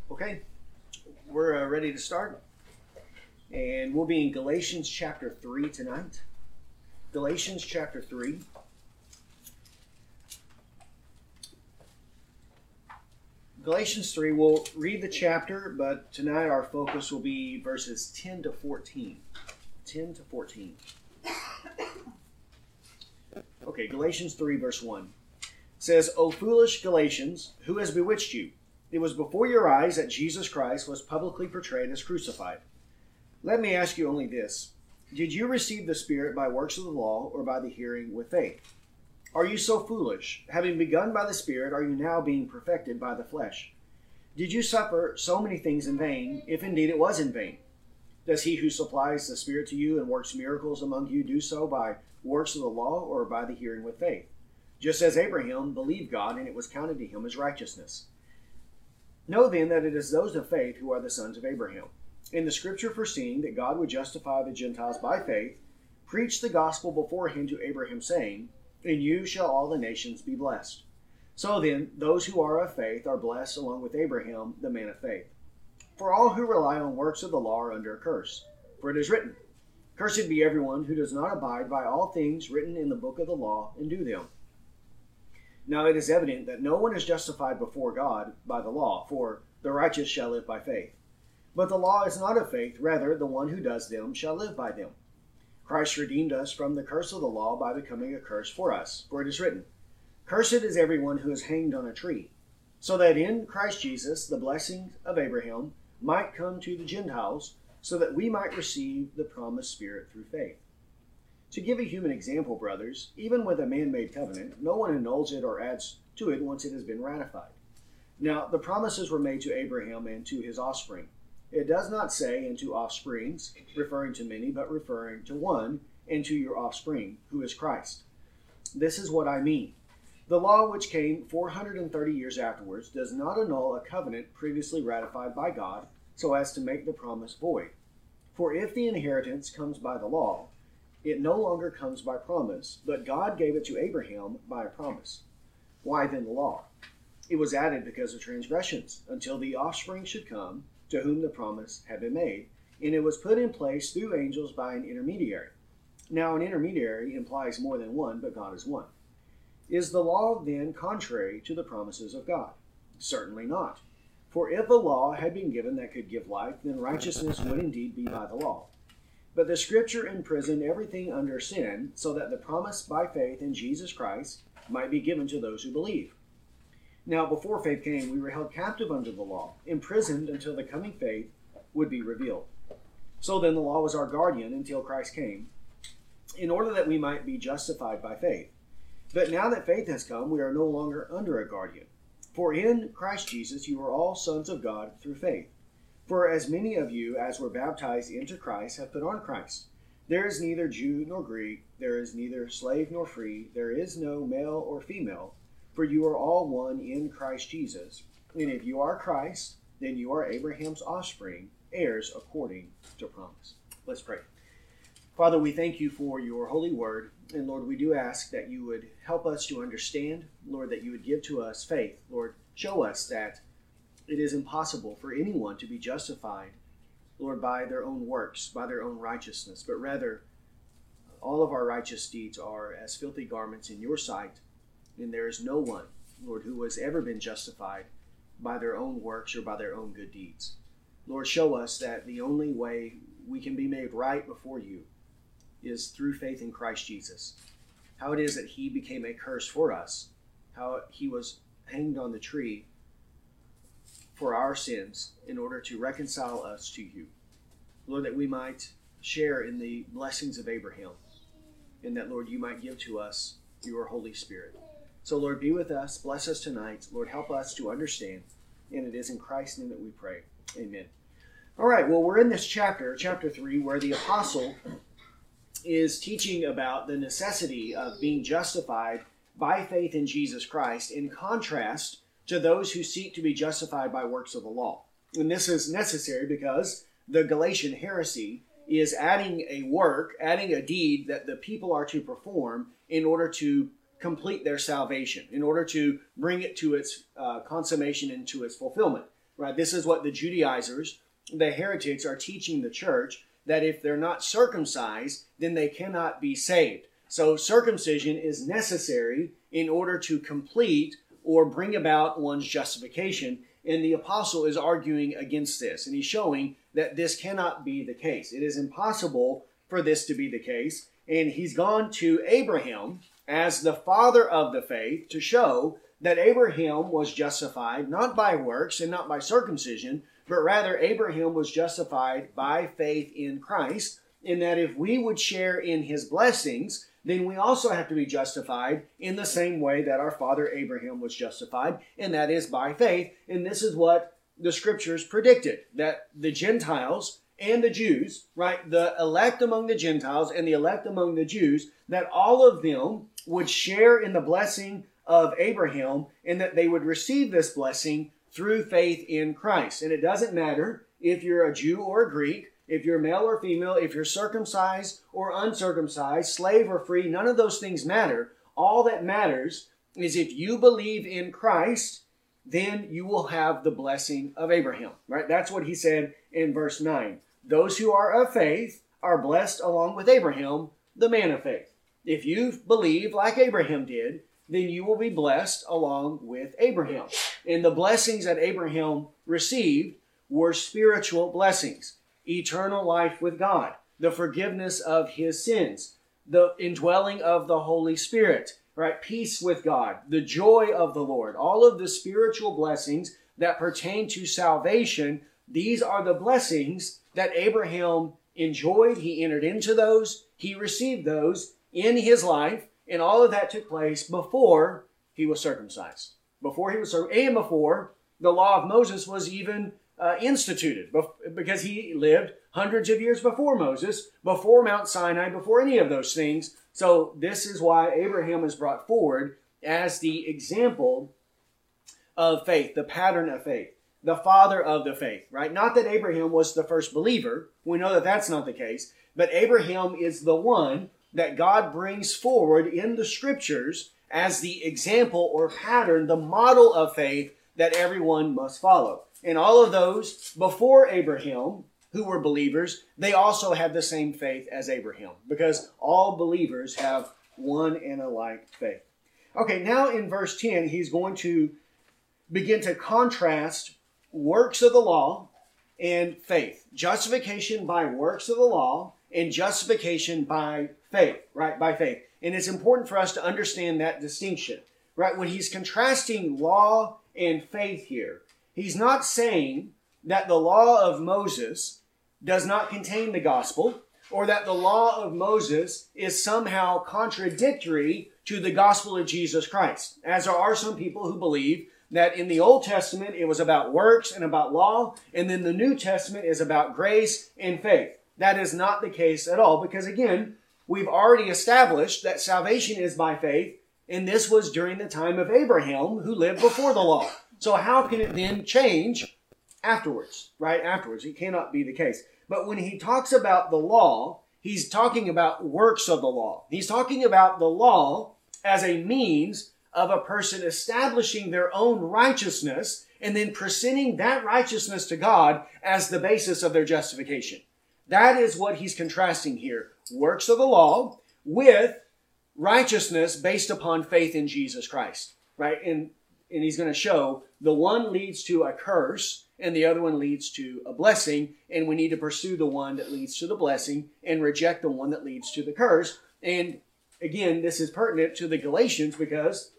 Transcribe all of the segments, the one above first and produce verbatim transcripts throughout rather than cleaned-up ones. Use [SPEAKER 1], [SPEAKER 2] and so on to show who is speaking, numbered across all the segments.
[SPEAKER 1] Okay, we're uh, ready to start. And we'll be in Galatians chapter three tonight. Galatians chapter three. Galatians three, we'll read the chapter, but tonight our focus will be verses ten to fourteen. ten to fourteen. Okay, Galatians three, verse one. It says, O foolish Galatians, who has bewitched you? It was before your eyes that Jesus Christ was publicly portrayed as crucified. Let me ask you only this. Did you receive the Spirit by works of the law or by the hearing with faith? Are you so foolish? Having begun by the Spirit, are you now being perfected by the flesh? Did you suffer so many things in vain, if indeed it was in vain? Does he who supplies the Spirit to you and works miracles among you do so by works of the law or by the hearing with faith? Just as Abraham believed God, and it was counted to him as righteousness. Know then that it is those of faith who are the sons of Abraham. In the Scripture foreseeing that God would justify the Gentiles by faith, preached the gospel beforehand to Abraham, saying, In you shall all the nations be blessed. So then, those who are of faith are blessed along with Abraham, the man of faith. For all who rely on works of the law are under a curse. For it is written, Cursed be everyone who does not abide by all things written in the book of the law and do them. Now it is evident that no one is justified before God by the law, for the righteous shall live by faith. But the law is not of faith, rather the one who does them shall live by them. Christ redeemed us from the curse of the law by becoming a curse for us. For it is written, Cursed is everyone who is hanged on a tree, so that in Christ Jesus the blessings of Abraham might come to the Gentiles, so that we might receive the promised Spirit through faith. To give a human example, brothers, even with a man-made covenant, no one annuls it or adds to it once it has been ratified. Now, the promises were made to Abraham and to his offspring. It does not say, and to offsprings, referring to many, but referring to one, and to your offspring, who is Christ. This is what I mean. The law, which came four hundred thirty years afterwards, does not annul a covenant previously ratified by God, so as to make the promise void. For if the inheritance comes by the law, it no longer comes by promise, but God gave it to Abraham by a promise. Why then the law? It was added because of transgressions, until the offspring should come, to whom the promise had been made, and it was put in place through angels by an intermediary. Now an intermediary implies more than one, but God is one. Is the law then contrary to the promises of God? Certainly not. For if a law had been given that could give life, then righteousness would indeed be by the law. But the Scripture imprisoned everything under sin, so that the promise by faith in Jesus Christ might be given to those who believe. Now, before faith came, we were held captive under the law, imprisoned until the coming faith would be revealed. So then the law was our guardian until Christ came, in order that we might be justified by faith. But now that faith has come, we are no longer under a guardian. For in Christ Jesus you are all sons of God through faith. For as many of you as were baptized into Christ have put on Christ. There is neither Jew nor Greek, there is neither slave nor free, there is no male or female, for you are all one in Christ Jesus. And if you are Christ, then you are Abraham's offspring, heirs according to promise. Let's pray. Father, we thank you for your holy word. And Lord, we do ask that you would help us to understand, Lord, that you would give to us faith. Lord, show us that it is impossible for anyone to be justified, Lord, by their own works, by their own righteousness, but rather all of our righteous deeds are as filthy garments in your sight. And there is no one, Lord, who has ever been justified by their own works or by their own good deeds. Lord, show us that the only way we can be made right before you is through faith in Christ Jesus. How it is that he became a curse for us, how he was hanged on the tree for our sins in order to reconcile us to you. Lord, that we might share in the blessings of Abraham, and that, Lord, you might give to us your Holy Spirit. So, Lord, be with us. Bless us tonight. Lord, help us to understand. And it is in Christ's name that we pray. Amen. All right, well, we're in this chapter, chapter three, where the apostle is teaching about the necessity of being justified by faith in Jesus Christ in contrast to those who seek to be justified by works of the law. And this is necessary because the Galatian heresy is adding a work, adding a deed that the people are to perform in order to complete their salvation, in order to bring it to its uh, consummation and to its fulfillment. right? This is what the Judaizers, the heretics, are teaching the church, that if they're not circumcised, then they cannot be saved. So circumcision is necessary in order to complete or bring about one's justification. And the apostle is arguing against this. And he's showing that this cannot be the case. It is impossible for this to be the case. And he's gone to Abraham as the father of the faith to show that Abraham was justified not by works and not by circumcision, but rather Abraham was justified by faith in Christ, in that if we would share in his blessings, then we also have to be justified in the same way that our father Abraham was justified, and that is by faith. And this is what the scriptures predicted, that the Gentiles and the Jews, right, the elect among the Gentiles and the elect among the Jews, that all of them would share in the blessing of Abraham, and that they would receive this blessing through faith in Christ. And it doesn't matter if you're a Jew or a Greek, if you're male or female, if you're circumcised or uncircumcised, slave or free, none of those things matter. All that matters is if you believe in Christ, then you will have the blessing of Abraham, right? That's what he said in verse nine. Those who are of faith are blessed along with Abraham, the man of faith. If you believe like Abraham did, then you will be blessed along with Abraham. And the blessings that Abraham received were spiritual blessings. Eternal life with God, the forgiveness of his sins, the indwelling of the Holy Spirit, right? Peace with God, the joy of the Lord, all of the spiritual blessings that pertain to salvation. These are the blessings that Abraham enjoyed. He entered into those. He received those in his life. And all of that took place before he was circumcised. Before he was circumcised, and before the law of Moses was even uh, instituted. Because he lived hundreds of years before Moses, before Mount Sinai, before any of those things. So this is why Abraham is brought forward as the example of faith, the pattern of faith, the father of the faith, right? Not that Abraham was the first believer. We know that that's not the case. But Abraham is the one that God brings forward in the scriptures as the example or pattern, the model of faith that everyone must follow. And all of those before Abraham who were believers, they also had the same faith as Abraham, because all believers have one and a like faith. Okay, now in verse ten, he's going to begin to contrast works of the law and faith. Justification by works of the law and justification by faith, right? By faith. And it's important for us to understand that distinction, right? When he's contrasting law and faith here, he's not saying that the law of Moses does not contain the gospel, or that the law of Moses is somehow contradictory to the gospel of Jesus Christ. As there are some people who believe that in the Old Testament it was about works and about law, and then the New Testament is about grace and faith. That is not the case at all, because again, we've already established that salvation is by faith, and this was during the time of Abraham, who lived before the law. So how can it then change afterwards, right? Afterwards, it cannot be the case. But when he talks about the law, he's talking about works of the law. He's talking about the law as a means of a person establishing their own righteousness and then presenting that righteousness to God as the basis of their justification. That is what he's contrasting here. Works of the law with righteousness based upon faith in Jesus Christ, right? And, and he's going to show the one leads to a curse and the other one leads to a blessing. And we need to pursue the one that leads to the blessing and reject the one that leads to the curse. And again, this is pertinent to the Galatians because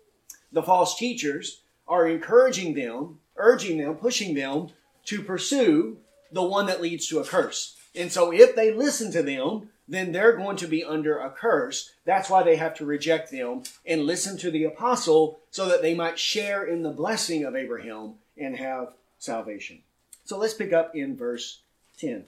[SPEAKER 1] the false teachers are encouraging them, urging them, pushing them to pursue the one that leads to a curse. And so if they listen to them, then they're going to be under a curse. That's why they have to reject them and listen to the apostle so that they might share in the blessing of Abraham and have salvation. So let's pick up in verse ten.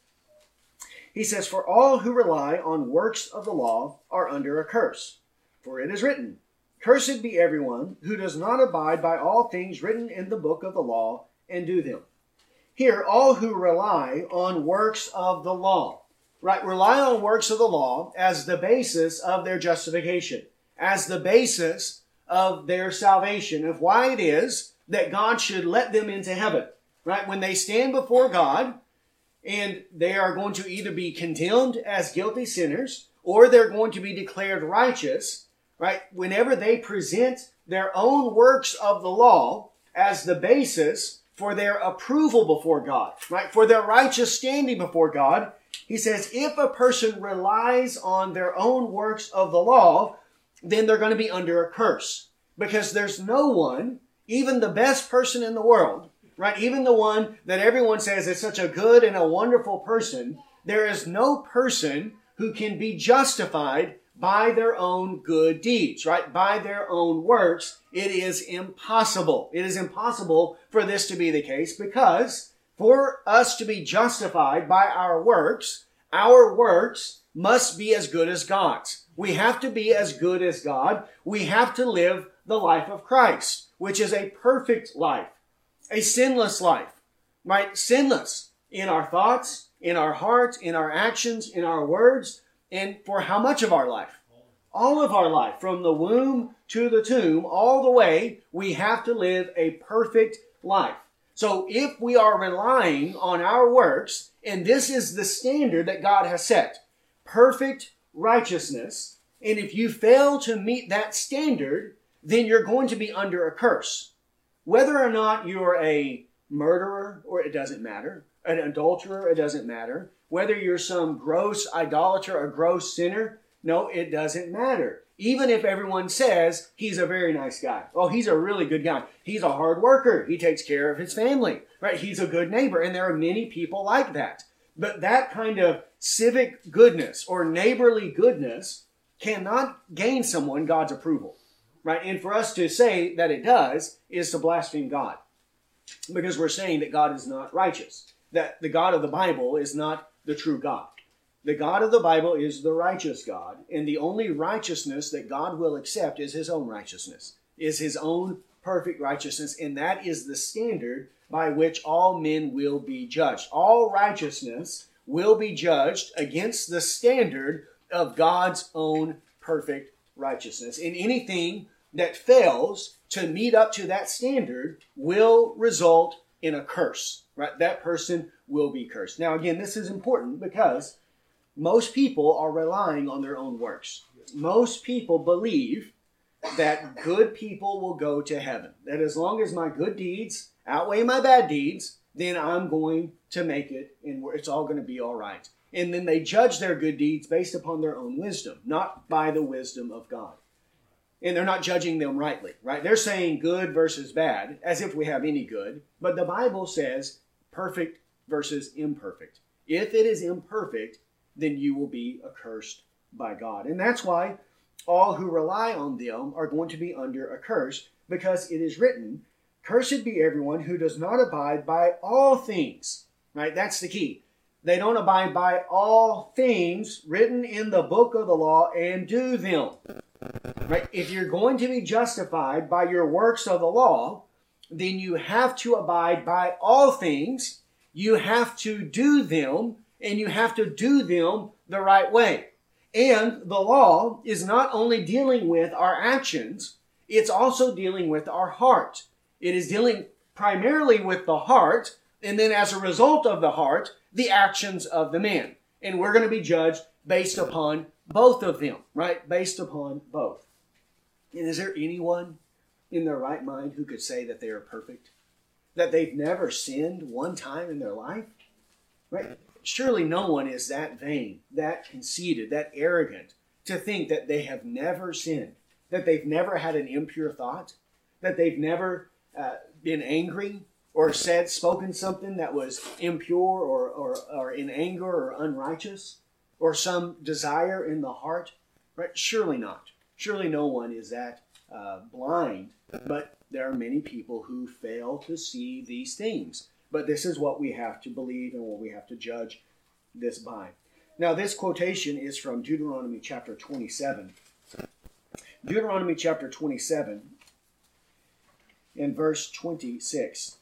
[SPEAKER 1] He says, "For all who rely on works of the law are under a curse. For it is written, 'Cursed be everyone who does not abide by all things written in the book of the law and do them.'" Here, all who rely on works of the law, right? Rely on works of the law as the basis of their justification, as the basis of their salvation, of why it is that God should let them into heaven. Right? When they stand before God, and they are going to either be condemned as guilty sinners, or they're going to be declared righteous, right? Whenever they present their own works of the law as the basis for their approval before God, right? For their righteous standing before God, he says, if a person relies on their own works of the law, then they're going to be under a curse. Because there's no one, even the best person in the world, right? Even the one that everyone says is such a good and a wonderful person, there is no person who can be justified by their own good deeds, right? By their own works. It is impossible. It is impossible for this to be the case, because for us to be justified by our works, our works must be as good as God's. We have to be as good as God. We have to live the life of Christ, which is a perfect life. A sinless life, right? Sinless in our thoughts, in our hearts, in our actions, in our words, and for how much of our life? All of our life, from the womb to the tomb, all the way, we have to live a perfect life. So if we are relying on our works, and this is the standard that God has set, perfect righteousness, and if you fail to meet that standard, then you're going to be under a curse. Whether or not you're a murderer, or it doesn't matter, an adulterer, it doesn't matter. Whether you're some gross idolater or gross sinner, no, it doesn't matter. Even if everyone says he's a very nice guy. Oh, he's a really good guy. He's a hard worker. He takes care of his family, right? He's a good neighbor. And there are many people like that. But that kind of civic goodness or neighborly goodness cannot gain someone God's approval. Right? And for us to say that it does is to blaspheme God. Because we're saying that God is not righteous. That the God of the Bible is not the true God. The God of the Bible is the righteous God. And the only righteousness that God will accept is His own righteousness. Is His own perfect righteousness. And that is the standard by which all men will be judged. All righteousness will be judged against the standard of God's own perfect righteousness. And anything that fails to meet up to that standard will result in a curse, right? That person will be cursed. Now, again, this is important because most people are relying on their own works. Most people believe that good people will go to heaven. That as long as my good deeds outweigh my bad deeds, then I'm going to make it and it's all going to be all right. And then they judge their good deeds based upon their own wisdom, not by the wisdom of God. And they're not judging them rightly, right? They're saying good versus bad, as if we have any good. But the Bible says perfect versus imperfect. If it is imperfect, then you will be accursed by God. And that's why all who rely on them are going to be under a curse, because it is written, cursed be everyone who does not abide by all things, right? That's the key. They don't abide by all things written in the book of the law and do them. Right? If you're going to be justified by your works of the law, then you have to abide by all things. You have to do them, and you have to do them the right way. And the law is not only dealing with our actions, it's also dealing with our heart. It is dealing primarily with the heart, and then as a result of the heart, the actions of the man. And we're going to be judged based upon both of them, right? Based upon both. And is there anyone in their right mind who could say that they are perfect? That they've never sinned one time in their life? Right? Surely no one is that vain, that conceited, that arrogant to think that they have never sinned, that they've never had an impure thought, that they've never uh, been angry or said, spoken something that was impure or, or, or in anger or unrighteous, or some desire in the heart, right? Surely not. Surely no one is that uh, blind, but there are many people who fail to see these things. But this is what we have to believe and what we have to judge this by. Now, this quotation is from Deuteronomy chapter twenty-seven. Deuteronomy chapter twenty-seven and verse twenty-six.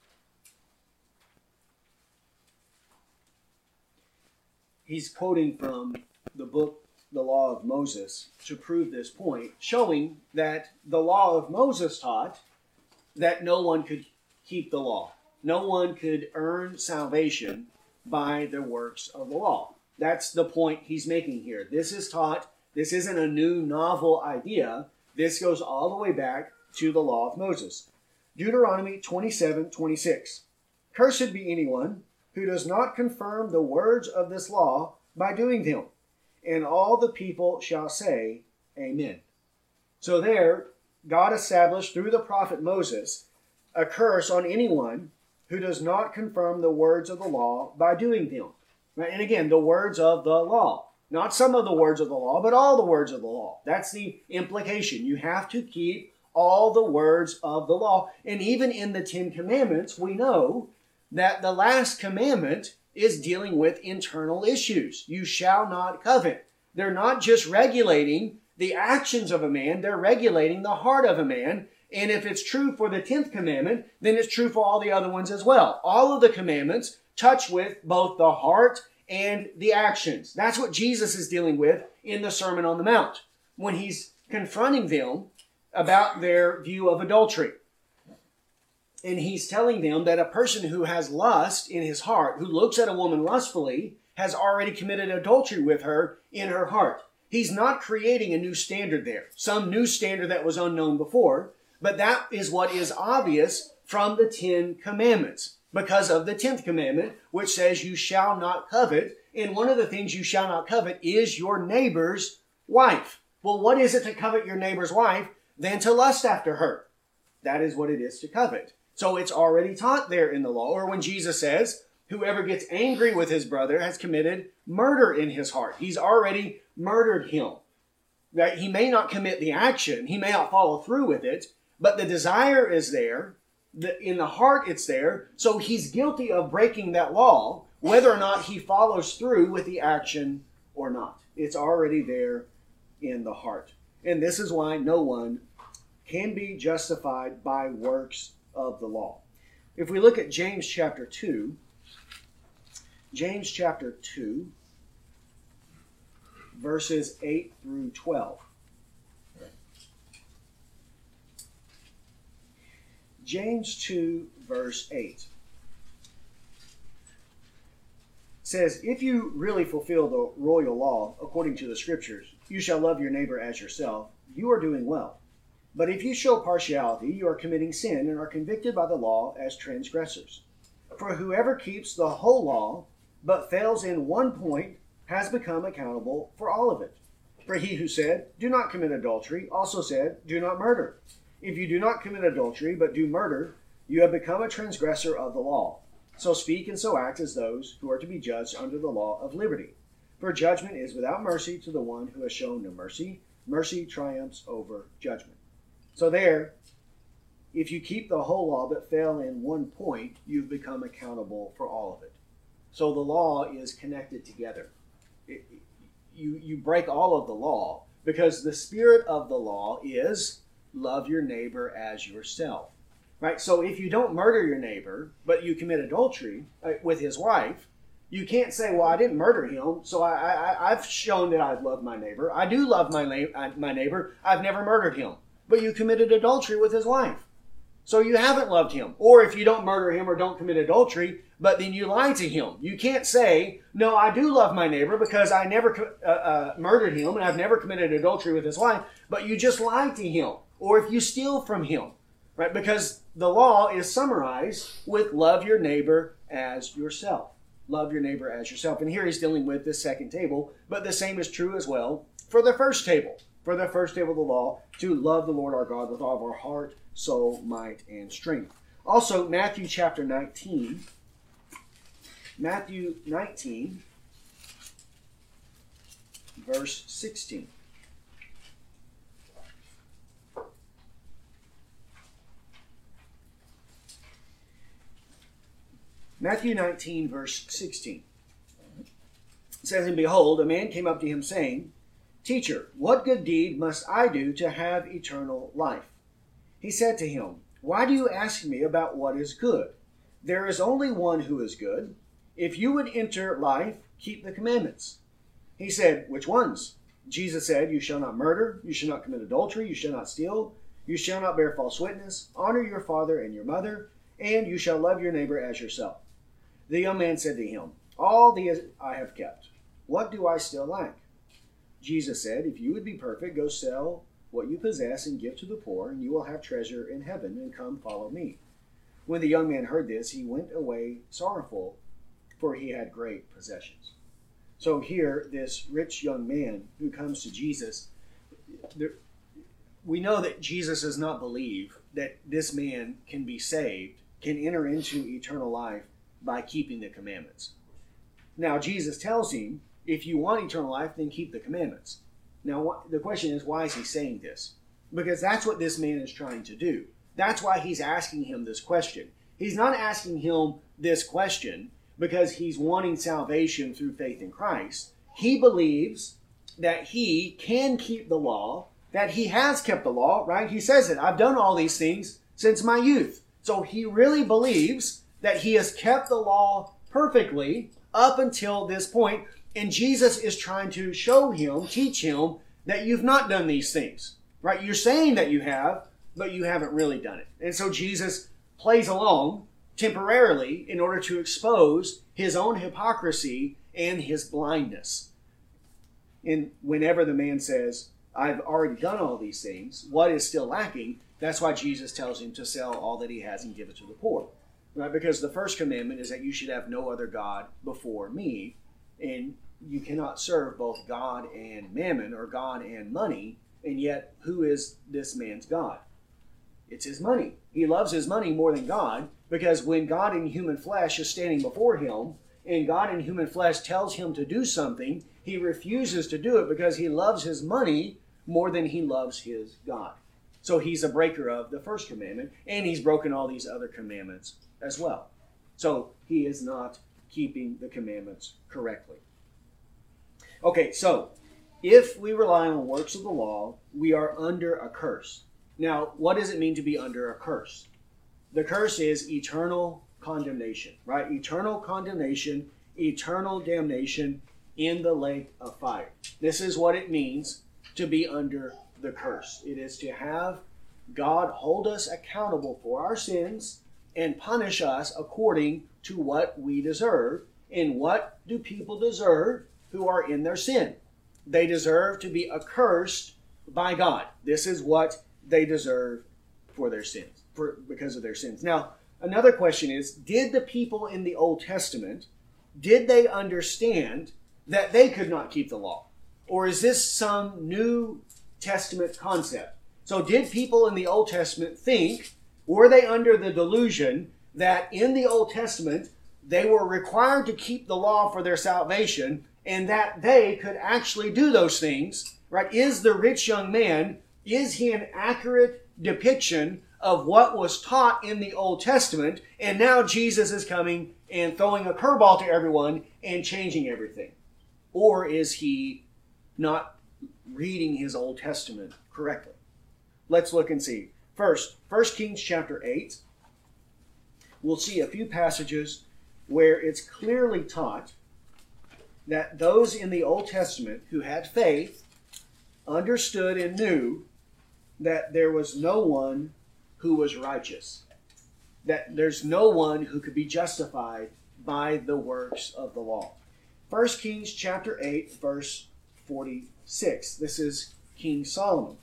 [SPEAKER 1] He's quoting from the book, The Law of Moses, to prove this point, showing that the law of Moses taught that no one could keep the law. No one could earn salvation by the works of the law. That's the point he's making here. This is taught, this isn't a new novel idea. This goes all the way back to the law of Moses. Deuteronomy twenty-seven twenty-six. Cursed be anyone who does not confirm the words of this law by doing them. And all the people shall say, Amen. So there, God established through the prophet Moses a curse on anyone who does not confirm the words of the law by doing them. Right? And again, the words of the law. Not some of the words of the law, but all the words of the law. That's the implication. You have to keep all the words of the law. And even in the Ten Commandments, we know that the last commandment is dealing with internal issues. You shall not covet. They're not just regulating the actions of a man, they're regulating the heart of a man. And if it's true for the tenth commandment, then it's true for all the other ones as well. All of the commandments touch with both the heart and the actions. That's what Jesus is dealing with in the Sermon on the Mount when he's confronting them about their view of adultery. And he's telling them that a person who has lust in his heart, who looks at a woman lustfully, has already committed adultery with her in her heart. He's not creating a new standard there, some new standard that was unknown before, but that is what is obvious from the Ten Commandments because of the tenth commandment, which says you shall not covet. And one of the things you shall not covet is your neighbor's wife. Well, what is it to covet your neighbor's wife than to lust after her? That is what it is to covet. So it's already taught there in the law. Or when Jesus says, whoever gets angry with his brother has committed murder in his heart. He's already murdered him. Right? He may not commit the action. He may not follow through with it. But the desire is there. The, in the heart it's there. So he's guilty of breaking that law, whether or not he follows through with the action or not. It's already there in the heart. And this is why no one can be justified by works of the law. If we look at James chapter two, James chapter two, verses eight through twelve. James two, verse eight says, if you really fulfill the royal law according to the Scriptures, you shall love your neighbor as yourself, you are doing well. But if you show partiality, you are committing sin and are convicted by the law as transgressors. For whoever keeps the whole law, but fails in one point, has become accountable for all of it. For he who said, do not commit adultery, also said, do not murder. If you do not commit adultery, but do murder, you have become a transgressor of the law. So speak and so act as those who are to be judged under the law of liberty. For judgment is without mercy to the one who has shown no mercy. Mercy triumphs over judgment. So there, if you keep the whole law but fail in one point, you've become accountable for all of it. So the law is connected together. It, you, you break all of the law because the spirit of the law is love your neighbor as yourself. Right? So if you don't murder your neighbor, but you commit adultery with his wife, you can't say, well, I didn't murder him, so I, I, I've shown that I've loved my neighbor. I do love my, my neighbor. I've never murdered him. But you committed adultery with his wife. So you haven't loved him. Or if you don't murder him or don't commit adultery, but then you lie to him. You can't say, no, I do love my neighbor because I never uh, uh, murdered him and I've never committed adultery with his wife, but you just lied to him. Or if you steal from him, right? Because the law is summarized with love your neighbor as yourself. Love your neighbor as yourself. And here he's dealing with this second table, but the same is true as well for the first table. For the first table of the law, to love the Lord our God with all of our heart, soul, might, and strength. Also, Matthew chapter nineteen. Matthew nineteen, verse sixteen. Matthew nineteen, verse sixteen. It says, and behold, a man came up to him, saying, Teacher, what good deed must I do to have eternal life? He said to him, why do you ask me about what is good? There is only one who is good. If you would enter life, keep the commandments. He said, which ones? Jesus said, you shall not murder, you shall not commit adultery, you shall not steal, You shall not bear false witness. Honor your father and your mother, and you shall love your neighbor as yourself. The young man said to him, All these I have kept. What do I still lack? Jesus said, If you would be perfect, go sell what you possess and give to the poor, and you will have treasure in heaven, and come follow me. When the young man heard this, he went away sorrowful, for he had great possessions. So here, this rich young man who comes to Jesus, there, we know that Jesus does not believe that this man can be saved, can enter into eternal life by keeping the commandments. Now, Jesus tells him, if you want eternal life, then keep the commandments. Now, the question is, why is he saying this? Because that's what this man is trying to do. That's why he's asking him this question. He's not asking him this question because he's wanting salvation through faith in Christ. He believes that he can keep the law, that he has kept the law, right? He says it, I've done all these things since my youth. So he really believes that he has kept the law perfectly up until this point. And Jesus is trying to show him, teach him, that you've not done these things, right? You're saying that you have, but you haven't really done it. And so Jesus plays along temporarily in order to expose his own hypocrisy and his blindness. And whenever the man says, I've already done all these things, what is still lacking? That's why Jesus tells him to sell all that he has and give it to the poor. Right? Because the first commandment is that you should have no other God before me. And you cannot serve both God and mammon, or God and money. And yet, who is this man's God? It's his money. He loves his money more than God, because when God in human flesh is standing before him, and God in human flesh tells him to do something, he refuses to do it because he loves his money more than he loves his God. So he's a breaker of the first commandment, and he's broken all these other commandments as well. So he is not keeping the commandments correctly. Okay, so if we rely on works of the law, we are under a curse. Now, what does it mean to be under a curse? The curse is eternal condemnation, right? Eternal condemnation, eternal damnation in the lake of fire. This is what it means to be under the curse. It is to have God hold us accountable for our sins and punish us according to what we deserve. And what do people deserve who are in their sin? They deserve to be accursed by God. This is what they deserve for their sins, for, because of their sins. Now, another question is, did the people in the Old Testament, did they understand that they could not keep the law? Or is this some New Testament concept? So did people in the Old Testament think, were they under the delusion that in the Old Testament they were required to keep the law for their salvation, and that they could actually do those things, right? Is the rich young man, is he an accurate depiction of what was taught in the Old Testament, and now Jesus is coming and throwing a curveball to everyone and changing everything? Or is he not reading his Old Testament correctly? Let's look and see. First, First Kings chapter eight. We'll see a few passages where it's clearly taught that those in the Old Testament who had faith understood and knew that there was no one who was righteous, that there's no one who could be justified by the works of the law. First Kings chapter eight, verse forty-six. This is King Solomon.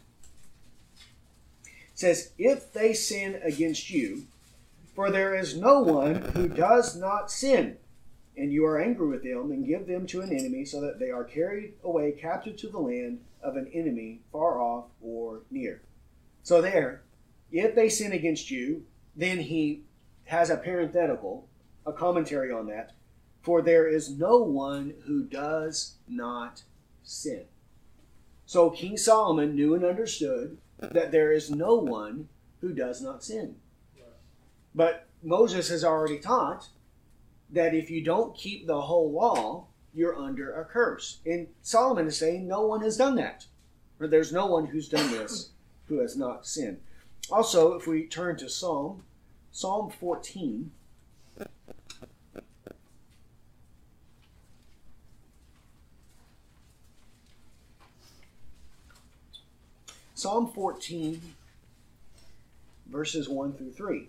[SPEAKER 1] It says, if they sin against you, for there is no one who does not sin, and you are angry with them, and give them to an enemy, so that they are carried away captive to the land of an enemy, far off or near. So there, if they sin against you, then he has a parenthetical, a commentary on that, for there is no one who does not sin. So King Solomon knew and understood that there is no one who does not sin. But Moses has already taught that if you don't keep the whole law, you're under a curse. And Solomon is saying no one has done that. Or there's no one who's done this who has not sinned. Also, if we turn to Psalm, Psalm fourteen. Psalm fourteen verses one through three.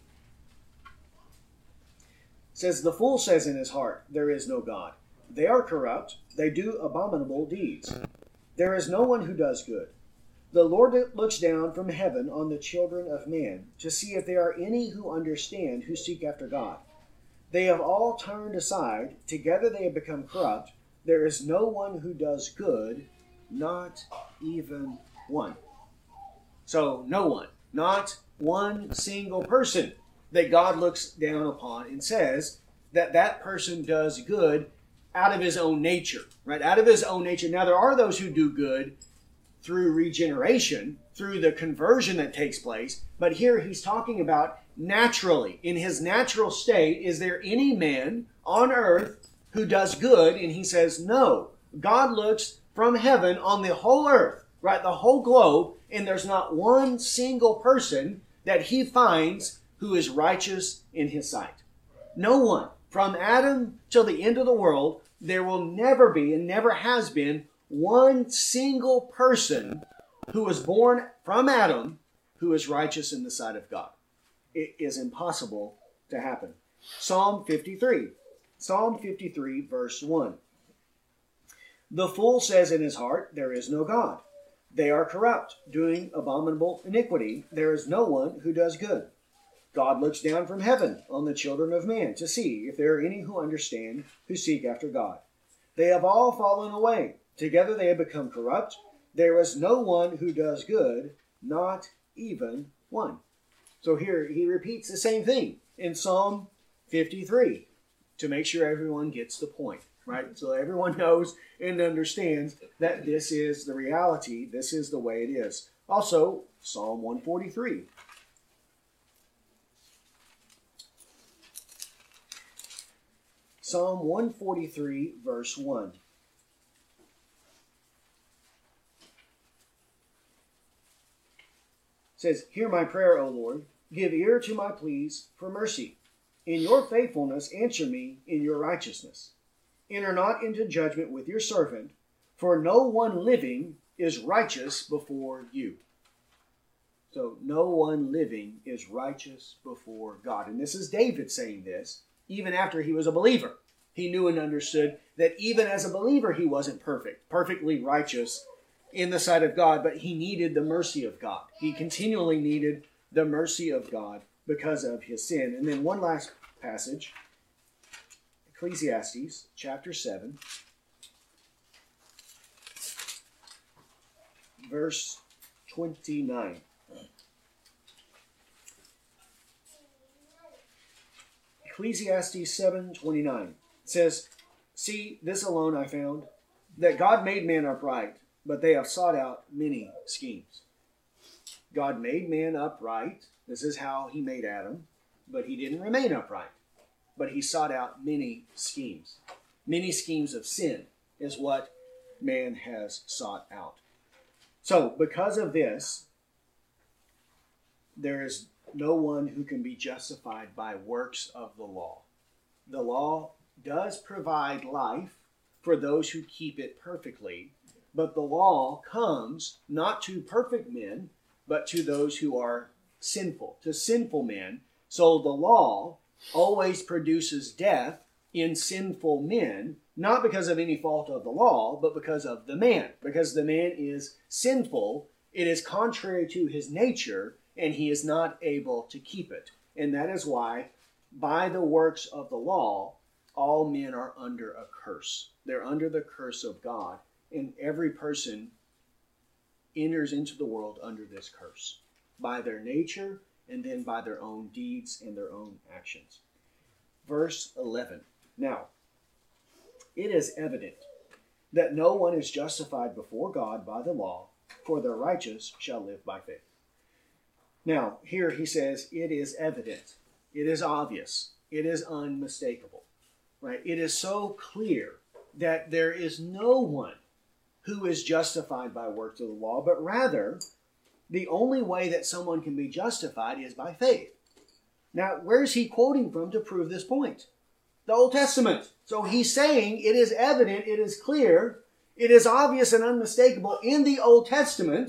[SPEAKER 1] It says, "The fool says in his heart, there is no God. They are corrupt. They do abominable deeds. There is no one who does good. The Lord looks down from heaven on the children of man to see if there are any who understand, who seek after God. They have all turned aside. Together they have become corrupt. There is no one who does good, not even one." So, no one. Not one single person that God looks down upon and says that that person does good out of his own nature, right? Out of his own nature. Now, there are those who do good through regeneration, through the conversion that takes place. But here he's talking about naturally, in his natural state, is there any man on earth who does good? And he says, no. God looks from heaven on the whole earth, right? The whole globe, and there's not one single person that he finds who is righteous in his sight. No one. From Adam till the end of the world, there will never be and never has been one single person who was born from Adam who is righteous in the sight of God. It is impossible to happen. Psalm fifty-three. Psalm fifty-three, verse one. "The fool says in his heart, there is no God. They are corrupt, doing abominable iniquity. There is no one who does good. God looks down from heaven on the children of man to see if there are any who understand, who seek after God. They have all fallen away. Together they have become corrupt. There is no one who does good, not even one." So here he repeats the same thing in Psalm fifty-three to make sure everyone gets the point, right? So everyone knows and understands that this is the reality. This is the way it is. Also, Psalm one forty-three. Psalm one forty-three, verse one. It says, "Hear my prayer, O Lord. Give ear to my pleas for mercy. In your faithfulness answer me in your righteousness. Enter not into judgment with your servant, for no one living is righteous before you." So no one living is righteous before God. And this is David saying this, even after he was a believer. He knew and understood that even as a believer, he wasn't perfect, perfectly righteous in the sight of God, but he needed the mercy of God. He continually needed the mercy of God because of his sin. And then one last passage, Ecclesiastes chapter seven, verse twenty-nine. Ecclesiastes seven twenty-nine says, "See, this alone I found, that God made man upright, but they have sought out many schemes." God made man upright. This is how he made Adam, but he didn't remain upright. But he sought out many schemes. Many schemes of sin is what man has sought out. So, because of this, there is no one who can be justified by works of the law. The law does provide life for those who keep it perfectly, but the law comes not to perfect men, but to those who are sinful, to sinful men. So the law always produces death in sinful men, not because of any fault of the law, but because of the man. Because the man is sinful, it is contrary to his nature, and he is not able to keep it. And that is why, by the works of the law, all men are under a curse. They're under the curse of God, and every person enters into the world under this curse, by their nature and then by their own deeds and their own actions. Verse eleven. "Now, it is evident that no one is justified before God by the law, for the righteous shall live by faith." Now, here he says, it is evident, it is obvious, it is unmistakable, right? It is so clear that there is no one who is justified by works of the law, but rather, the only way that someone can be justified is by faith. Now, where is he quoting from to prove this point? The Old Testament. So he's saying it is evident, it is clear, it is obvious and unmistakable in the Old Testament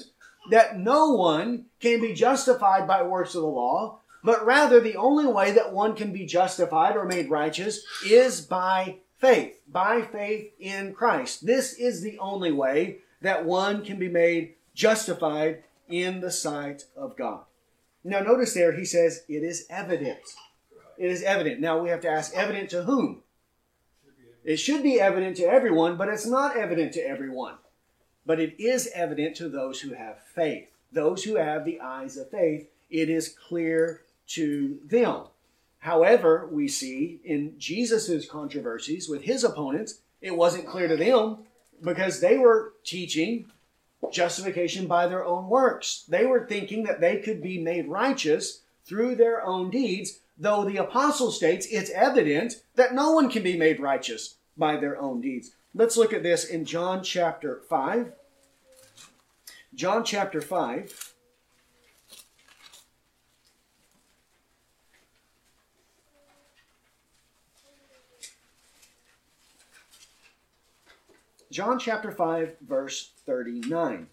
[SPEAKER 1] that no one can be justified by works of the law, but rather the only way that one can be justified or made righteous is by faith, by faith in Christ. This is the only way that one can be made justified in the sight of God. Now notice there, he says, it is evident. It is evident. Now we have to ask, evident to whom? It should be evident to everyone, but it's not evident to everyone. But it is evident to those who have faith. Those who have the eyes of faith, it is clear to them. However, we see in Jesus' controversies with his opponents, it wasn't clear to them because they were teaching justification by their own works. They were thinking that they could be made righteous through their own deeds, though the apostle states it's evident that no one can be made righteous by their own deeds. Let's look at this in John chapter five. John chapter five. John chapter five, verse thirty-nine.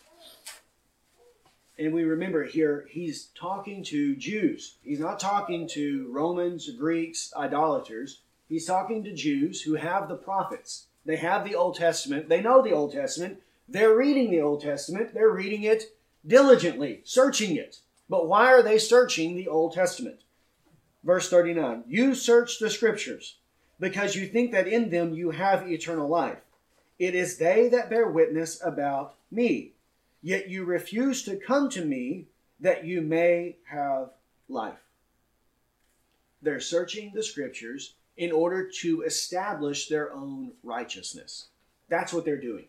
[SPEAKER 1] And we remember here, he's talking to Jews. He's not talking to Romans, Greeks, idolaters. He's talking to Jews who have the prophets. They have the Old Testament. They know the Old Testament. They're reading the Old Testament. They're reading it diligently, searching it. But why are they searching the Old Testament? Verse thirty-nine, you search the Scriptures because you think that in them you have eternal life. It is they that bear witness about me. Yet you refuse to come to me that you may have life. They're searching the Scriptures in order to establish their own righteousness. That's what they're doing.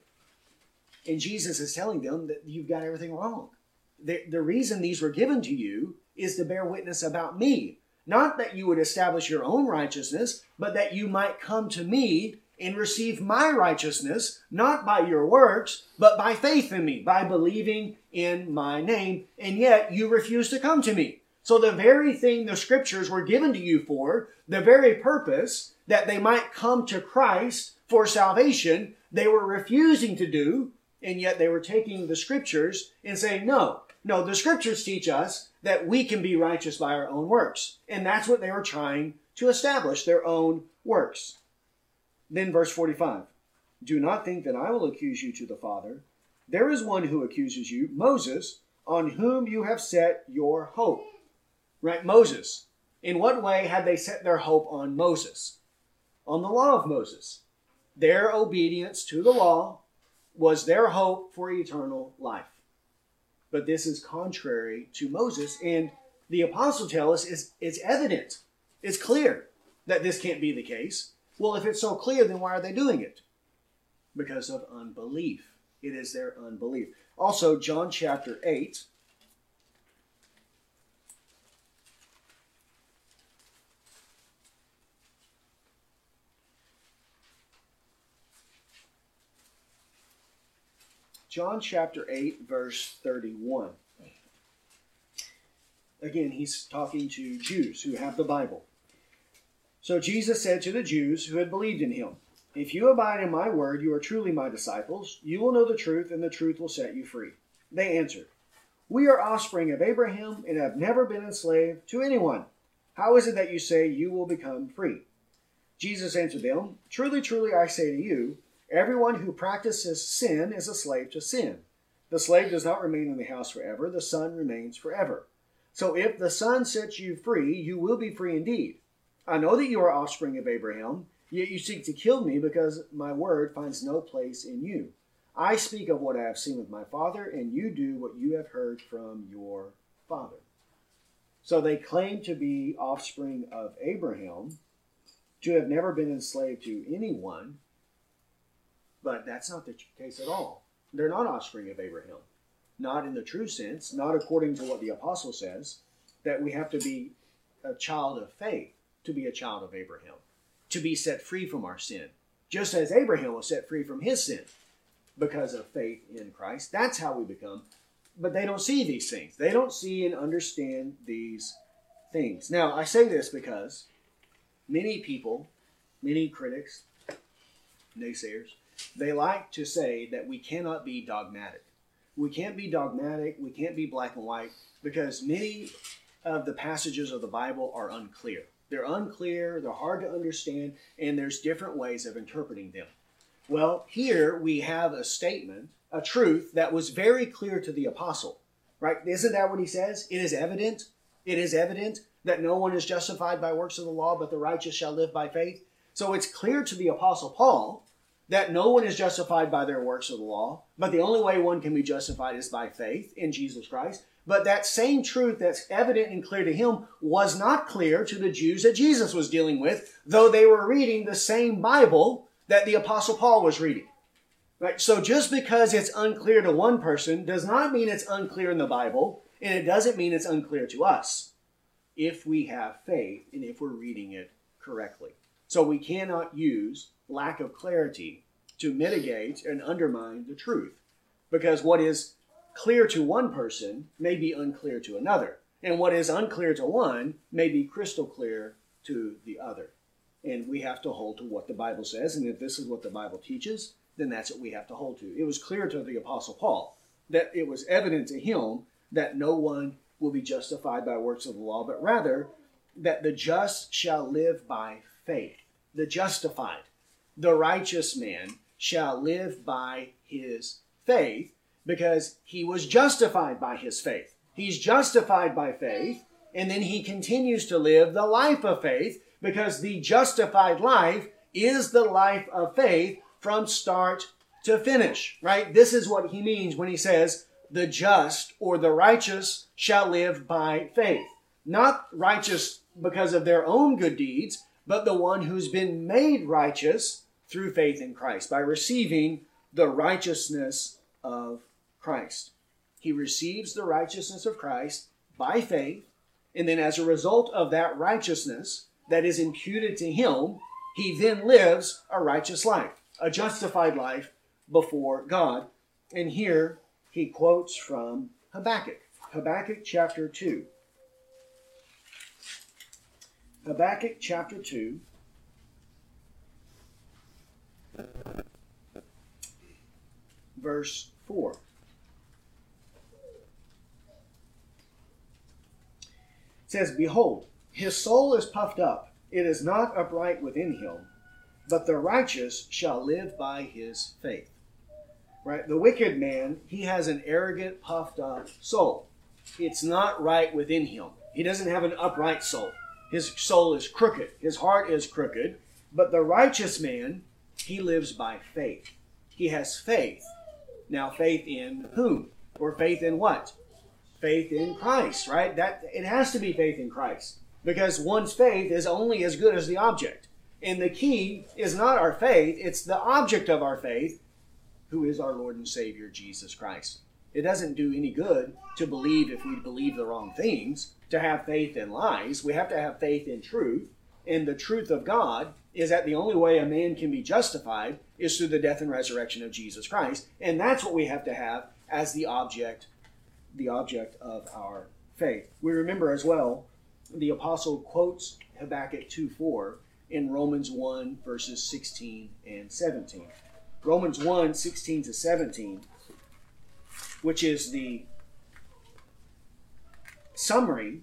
[SPEAKER 1] And Jesus is telling them that you've got everything wrong. The, the reason these were given to you is to bear witness about me. Not that you would establish your own righteousness, but that you might come to me and receive my righteousness, not by your works, but by faith in me, by believing in my name, and yet you refuse to come to me. So the very thing the Scriptures were given to you for, the very purpose that they might come to Christ for salvation, they were refusing to do, and yet they were taking the Scriptures and saying, no, no, the Scriptures teach us that we can be righteous by our own works. And that's what they were trying to establish, their own works. Then verse forty-five, do not think that I will accuse you to the Father. There is one who accuses you, Moses, on whom you have set your hope. Right, Moses. In what way had they set their hope on Moses? On the law of Moses. Their obedience to the law was their hope for eternal life. But this is contrary to Moses, and the apostle tells us it's, it's evident. It's clear that this can't be the case. Well, if it's so clear, then why are they doing it? Because of unbelief. It is their unbelief. Also, John chapter eight. John chapter eight, verse thirty-one. Again, he's talking to Jews who have the Bible. So Jesus said to the Jews who had believed in him, if you abide in my word, you are truly my disciples. You will know the truth, and the truth will set you free. They answered, we are offspring of Abraham and have never been enslaved to anyone. How is it that you say you will become free? Jesus answered them, truly, truly, I say to you, everyone who practices sin is a slave to sin. The slave does not remain in the house forever. The son remains forever. So if the son sets you free, you will be free indeed. I know that you are offspring of Abraham, yet you seek to kill me because my word finds no place in you. I speak of what I have seen with my father, and you do what you have heard from your father. So they claim to be offspring of Abraham, to have never been enslaved to anyone, but that's not the case at all. They're not offspring of Abraham. Not in the true sense, not according to what the apostle says, that we have to be a child of faith to be a child of Abraham, to be set free from our sin, just as Abraham was set free from his sin because of faith in Christ. That's how we become. But they don't see these things. They don't see and understand these things. Now, I say this because many people, many critics, naysayers, they like to say that we cannot be dogmatic. We can't be dogmatic. We can't be black and white, because many of the passages of the Bible are unclear. They're unclear, they're hard to understand, and there's different ways of interpreting them. Well, here we have a statement, a truth that was very clear to the apostle, right? Isn't that what he says? It is evident, it is evident that no one is justified by works of the law, but the righteous shall live by faith. So it's clear to the apostle Paul that no one is justified by their works of the law, but the only way one can be justified is by faith in Jesus Christ. But that same truth that's evident and clear to him was not clear to the Jews that Jesus was dealing with, though they were reading the same Bible that the apostle Paul was reading. Right? So just because it's unclear to one person does not mean it's unclear in the Bible, and it doesn't mean it's unclear to us if we have faith and if we're reading it correctly. So we cannot use lack of clarity to mitigate and undermine the truth, because what is clear to one person may be unclear to another, and what is unclear to one may be crystal clear to the other. And we have to hold to what the Bible says, and if this is what the Bible teaches, then that's what we have to hold to. It was clear to the apostle Paul that it was evident to him that no one will be justified by works of the law, but rather that the just shall live by faith. The justified, the righteous man shall live by his faith, because he was justified by his faith. He's justified by faith, and then he continues to live the life of faith, because the justified life is the life of faith from start to finish, right? This is what he means when he says, the just or the righteous shall live by faith. Not righteous because of their own good deeds, but the one who's been made righteous through faith in Christ, by receiving the righteousness of Christ. He receives the righteousness of Christ by faith, and then as a result of that righteousness that is imputed to him, he then lives a righteous life, a justified life before God. And here he quotes from Habakkuk, Habakkuk chapter two. Habakkuk chapter two, verse four. It says, behold, his soul is puffed up, it is not upright within him, but the righteous shall live by his faith. Right? The wicked man, he has an arrogant, puffed up soul. It's not right within him. He doesn't have an upright soul. His soul is crooked. His heart is crooked. But the righteous man, he lives by faith. He has faith. Now, faith in whom? Or faith in what? Faith in Christ, right? That it has to be faith in Christ, because one's faith is only as good as the object. And the key is not our faith, it's the object of our faith, who is our Lord and Savior, Jesus Christ. It doesn't do any good to believe if we believe the wrong things, to have faith in lies. We have to have faith in truth. And the truth of God is that the only way a man can be justified is through the death and resurrection of Jesus Christ. And that's what we have to have as the object, the object of our faith. We remember as well, the apostle quotes Habakkuk two four in Romans one, verses sixteen and seventeen. Romans one, sixteen to seventeen, which is the summary.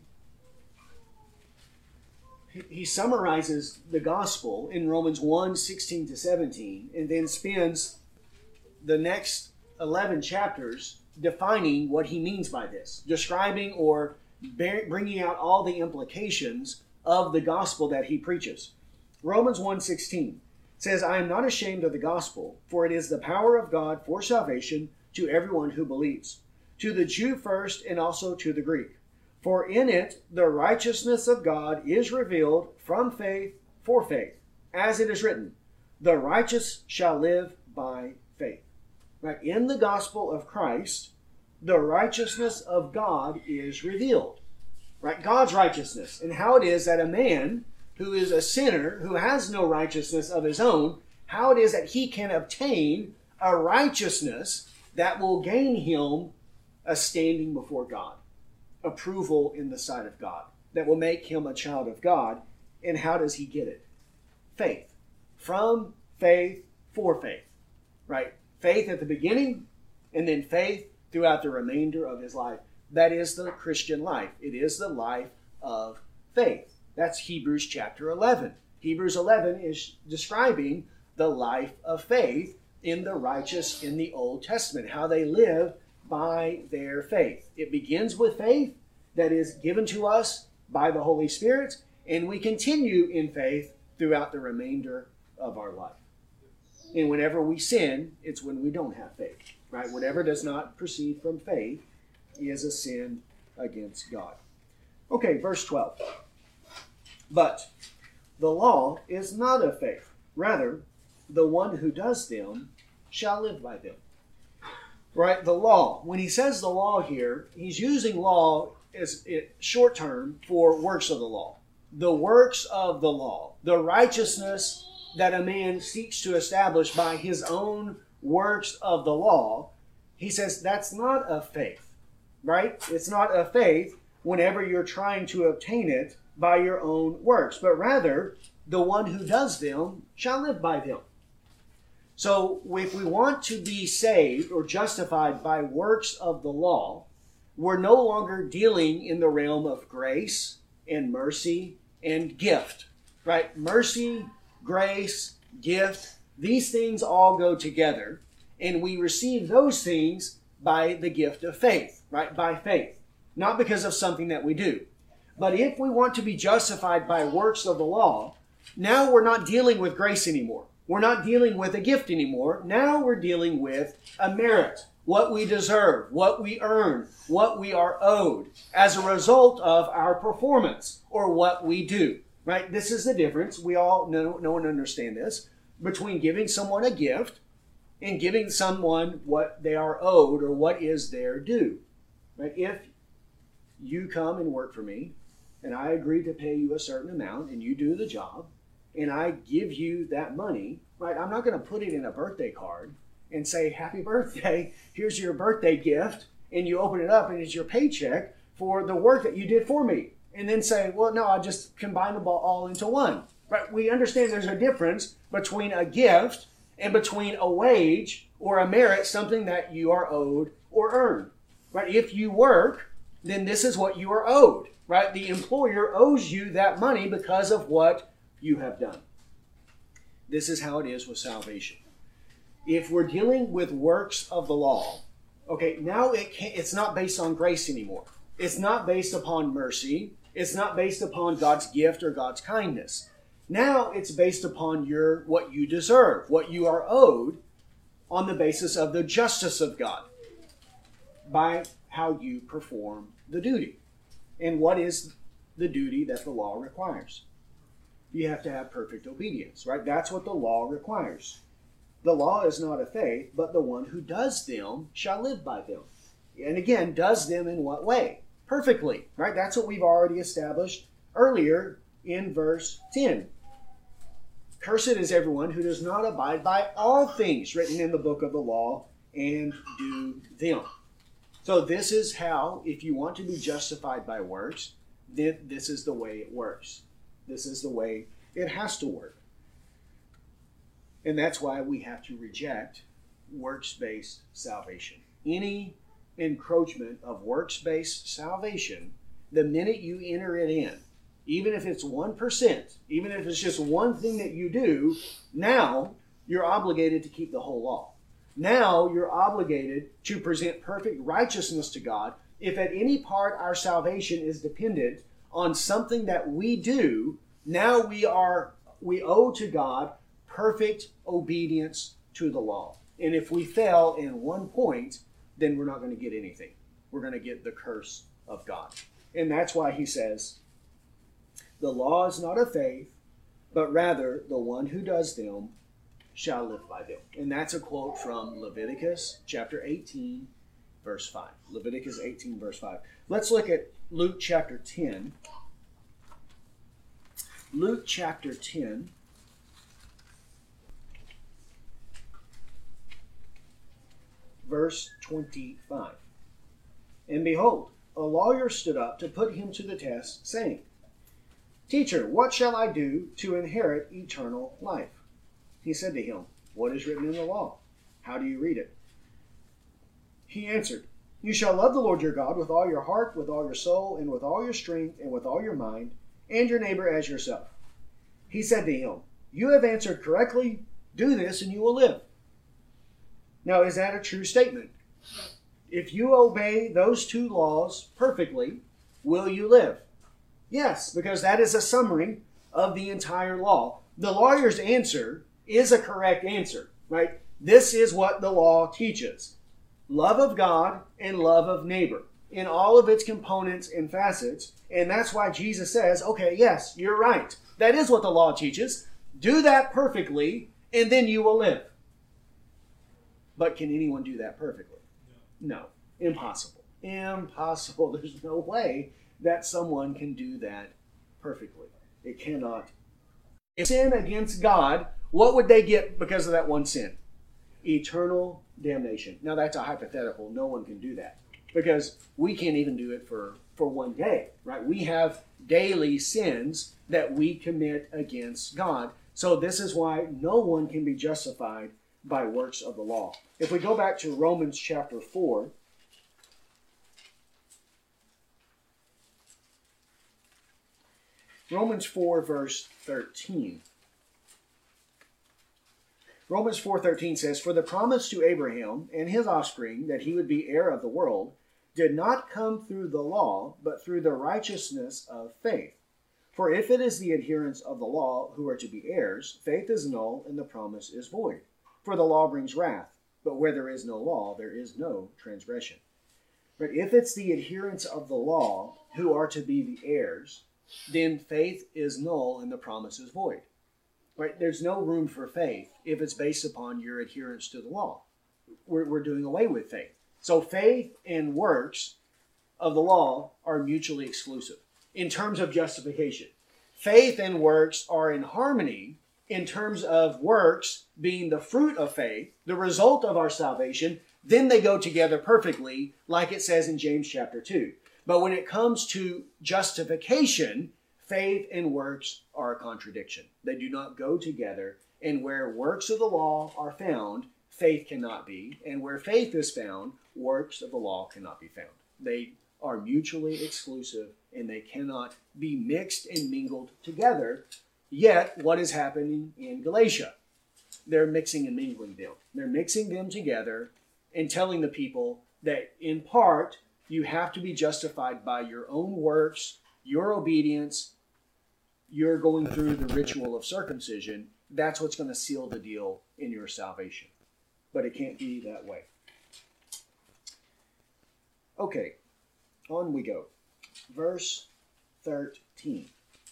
[SPEAKER 1] He summarizes the gospel in Romans one, sixteen to seventeen, and then spends the next eleven chapters defining what he means by this, describing or bringing out all the implications of the gospel that he preaches. Romans one sixteen says, I am not ashamed of the gospel, for it is the power of God for salvation to everyone who believes, to the Jew first and also to the Greek. For in it the righteousness of God is revealed from faith for faith, as it is written, the righteous shall live by faith. Right? In the gospel of Christ, the righteousness of God is revealed. Right? God's righteousness, and how it is that a man who is a sinner, who has no righteousness of his own, how it is that he can obtain a righteousness that will gain him a standing before God, approval in the sight of God, that will make him a child of God. And how does he get it? Faith. From faith for faith. Right? Faith at the beginning, and then faith throughout the remainder of his life. That is the Christian life. It is the life of faith. That's Hebrews chapter eleven. Hebrews eleven is describing the life of faith in the righteous in the Old Testament, how they live by their faith. It begins with faith that is given to us by the Holy Spirit, and we continue in faith throughout the remainder of our life. And whenever we sin, it's when we don't have faith, right? Whatever does not proceed from faith is a sin against God. Okay, verse twelve. But the law is not of faith. Rather, the one who does them shall live by them. Right? The law. When he says the law here, he's using law as it, short term for works of the law. The works of the law. The righteousness that a man seeks to establish by his own works of the law. He says that's not of faith. Right? It's not of faith whenever you're trying to obtain it by your own works. But rather, the one who does them shall live by them. So if we want to be saved or justified by works of the law, we're no longer dealing in the realm of grace and mercy and gift, right? Mercy, grace, gift, these things all go together, and we receive those things by the gift of faith, right? By faith, not because of something that we do. But if we want to be justified by works of the law, now we're not dealing with grace anymore. We're not dealing with a gift anymore. Now we're dealing with a merit, what we deserve, what we earn, what we are owed as a result of our performance or what we do, right? This is the difference. We all know, know and understand this between giving someone a gift and giving someone what they are owed or what is their due, right? If you come and work for me and I agree to pay you a certain amount and you do the job, and I give you that money, right? I'm not going to put it in a birthday card and say, happy birthday, here's your birthday gift, and you open it up and it's your paycheck for the work that you did for me. And then say, well, no, I just combine them all into one, right? We understand there's a difference between a gift and between a wage or a merit, something that you are owed or earned, right? If you work, then this is what you are owed, right? The employer owes you that money because of what you have done. This is how it is with salvation. If we're dealing with works of the law, okay, now it can't, it's not based on grace anymore. It's not based upon mercy. It's not based upon God's gift or God's kindness. Now it's based upon your what you deserve, what you are owed on the basis of the justice of God by how you perform the duty. And what is the duty that the law requires? You have to have perfect obedience, right? That's what the law requires. The law is not of faith, but the one who does them shall live by them. And again, does them in what way? Perfectly, right? That's what we've already established earlier in verse ten. Cursed is everyone who does not abide by all things written in the book of the law and do them. So this is how, if you want to be justified by works, then this is the way it works. This is the way it has to work. And that's why we have to reject works-based salvation. Any encroachment of works-based salvation, the minute you enter it in, even if it's one percent, even if it's just one thing that you do, now you're obligated to keep the whole law. Now you're obligated to present perfect righteousness to God. If at any part our salvation is dependent on something that we do, now we are we owe to God perfect obedience to the law. And if we fail in one point, then we're not going to get anything. We're going to get the curse of God. And that's why he says, the law is not of faith, but rather the one who does them shall live by them. And that's a quote from Leviticus chapter eighteen, verse five. Leviticus eighteen, verse five. Let's look at Luke chapter ten. Luke chapter ten. Verse twenty-five. And behold, a lawyer stood up to put him to the test, saying, Teacher, what shall I do to inherit eternal life? He said to him, What is written in the law? How do you read it? He answered, You shall love the Lord your God with all your heart, with all your soul, and with all your strength, and with all your mind, and your neighbor as yourself. He said to him, You have answered correctly. Do this and you will live. Now, is that a true statement? If you obey those two laws perfectly, will you live? Yes, because that is a summary of the entire law. The lawyer's answer is a correct answer, right? This is what the law teaches. Love of God and love of neighbor in all of its components and facets. And that's why Jesus says, okay, yes, you're right. That is what the law teaches. Do that perfectly, and then you will live. But can anyone do that perfectly? No. No. Impossible. Impossible. There's no way that someone can do that perfectly. It cannot. If sin against God, what would they get because of that one sin? Eternal damnation. Now that's a hypothetical. No one can do that because we can't even do it for, for one day, right? We have daily sins that we commit against God. So this is why no one can be justified by works of the law. If we go back to Romans chapter four, Romans four verse thirteen. Romans four thirteen says, For the promise to Abraham and his offspring that he would be heir of the world did not come through the law, but through the righteousness of faith. For if it is the adherents of the law who are to be heirs, faith is null and the promise is void. For the law brings wrath, but where there is no law, there is no transgression. But if it's the adherents of the law who are to be the heirs, then faith is null and the promise is void. Right? There's no room for faith if it's based upon your adherence to the law. We're, we're doing away with faith. So faith and works of the law are mutually exclusive in terms of justification. Faith and works are in harmony in terms of works being the fruit of faith, the result of our salvation. Then they go together perfectly, like it says in James chapter two. But when it comes to justification, faith and works are a contradiction. They do not go together. And where works of the law are found, faith cannot be. And where faith is found, works of the law cannot be found. They are mutually exclusive and they cannot be mixed and mingled together. Yet, what is happening in Galatia? They're mixing and mingling them. They're mixing them together and telling the people that in part, you have to be justified by your own works, your obedience. You're going through the ritual of circumcision. That's what's going to seal the deal in your salvation. But it can't be that way. Okay, on we go. Verse thirteen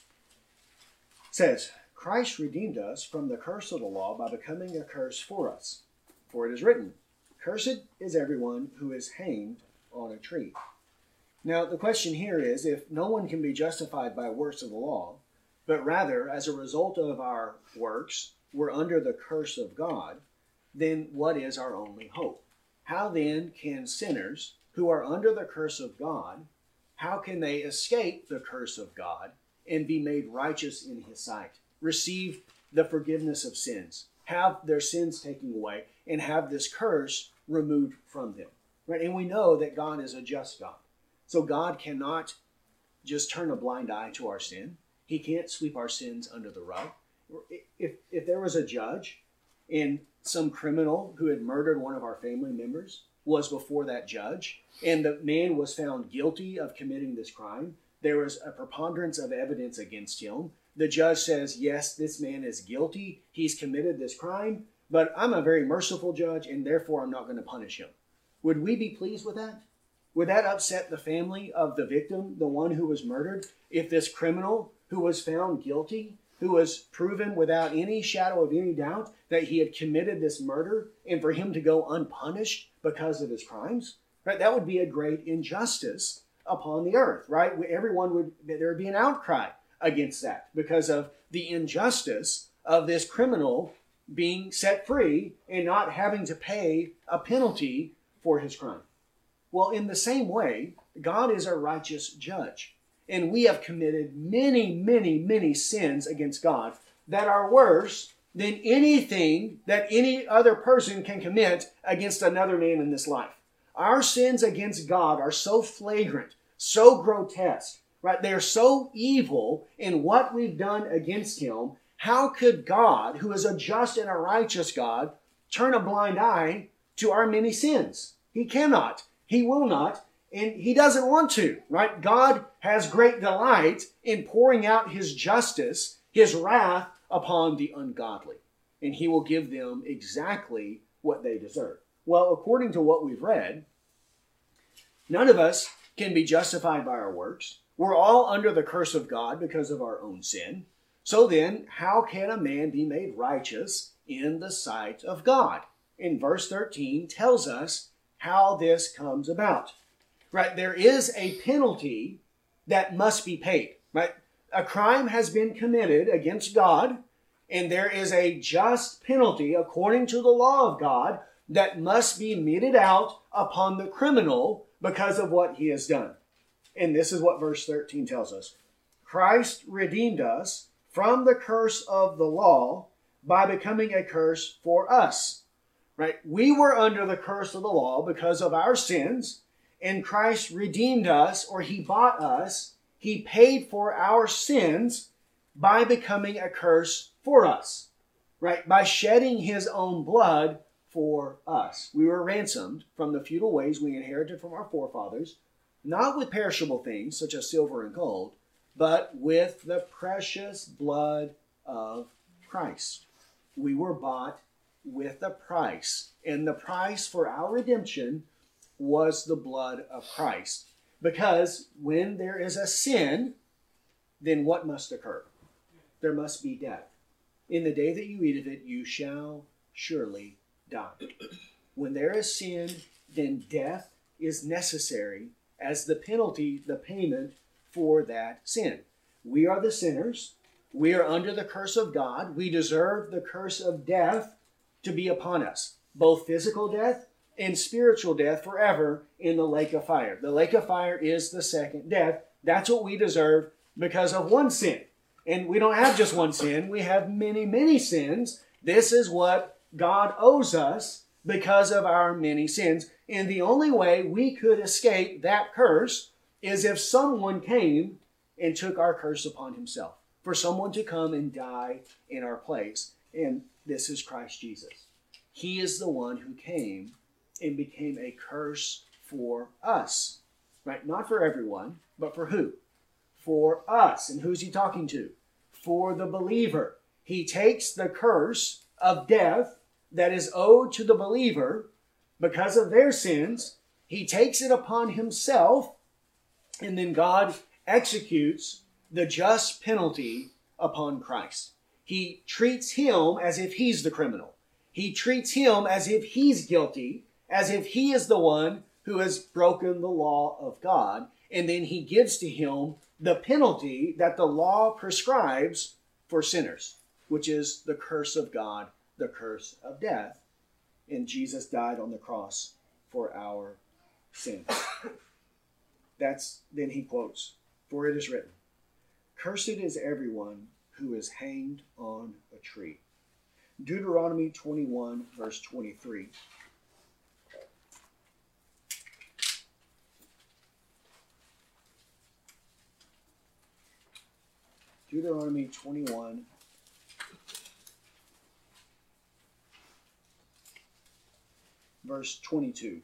[SPEAKER 1] says, Christ redeemed us from the curse of the law by becoming a curse for us. For it is written, Cursed is everyone who is hanged on a tree. Now, the question here is, if no one can be justified by works of the law, but rather, as a result of our works, we're under the curse of God, then what is our only hope? How then can sinners who are under the curse of God, how can they escape the curse of God and be made righteous in his sight, receive the forgiveness of sins, have their sins taken away, and have this curse removed from them? Right? And we know that God is a just God. So God cannot just turn a blind eye to our sin. He can't sweep our sins under the rug. If, if there was a judge and some criminal who had murdered one of our family members was before that judge, and the man was found guilty of committing this crime, there was a preponderance of evidence against him. The judge says, yes, this man is guilty. He's committed this crime, but I'm a very merciful judge, and therefore I'm not going to punish him. Would we be pleased with that? Would that upset the family of the victim, the one who was murdered, if this criminal who was found guilty, who was proven without any shadow of any doubt that he had committed this murder, and for him to go unpunished because of his crimes? Right? That would be a great injustice upon the earth, right? Everyone would, there would be an outcry against that because of the injustice of this criminal being set free and not having to pay a penalty for his crime. Well, in the same way, God is a righteous judge. And we have committed many, many, many sins against God that are worse than anything that any other person can commit against another man in this life. Our sins against God are so flagrant, so grotesque, right? They're so evil in what we've done against Him. How could God, who is a just and a righteous God, turn a blind eye to our many sins? He cannot. He will not. And He doesn't want to, right? God has great delight in pouring out His justice, His wrath upon the ungodly. And He will give them exactly what they deserve. Well, according to what we've read, none of us can be justified by our works. We're all under the curse of God because of our own sin. So then, how can a man be made righteous in the sight of God? In verse thirteen tells us how this comes about. Right? There is a penalty that must be paid. Right? A crime has been committed against God, and there is a just penalty according to the law of God that must be meted out upon the criminal because of what he has done. And this is what verse thirteen tells us. Christ redeemed us from the curse of the law by becoming a curse for us. Right? We were under the curse of the law because of our sins, and Christ redeemed us, or He bought us. He paid for our sins by becoming a curse for us. Right? By shedding His own blood for us. We were ransomed from the futile ways we inherited from our forefathers, not with perishable things such as silver and gold, but with the precious blood of Christ. We were bought with a price, and the price for our redemption was the blood of Christ. Because when there is a sin, then what must occur? There must be death. In the day that you eat of it, you shall surely die. When there is sin, then death is necessary as the penalty, the payment for that sin. We are the sinners. We are under the curse of God. We deserve the curse of death to be upon us, both physical death and spiritual death forever in the lake of fire. The lake of fire is the second death. That's what we deserve because of one sin. And we don't have just one sin. We have many, many sins. This is what God owes us because of our many sins. And the only way we could escape that curse is if someone came and took our curse upon Himself. For someone to come and die in our place. And this is Christ Jesus. He is the one who came and became a curse for us. Right? Not for everyone, but for who? For us. And who's He talking to? For the believer. He takes the curse of death that is owed to the believer because of their sins. He takes it upon Himself, and then God executes the just penalty upon Christ. He treats Him as if He's the criminal. He treats Him as if He's guilty, as if He is the one who has broken the law of God. And then He gives to Him the penalty that the law prescribes for sinners, which is the curse of God, the curse of death. And Jesus died on the cross for our sins. That's, then he quotes, for it is written, cursed is everyone who is hanged on a tree. Deuteronomy twenty-one, verse twenty-three. Deuteronomy twenty-one, verse twenty-two.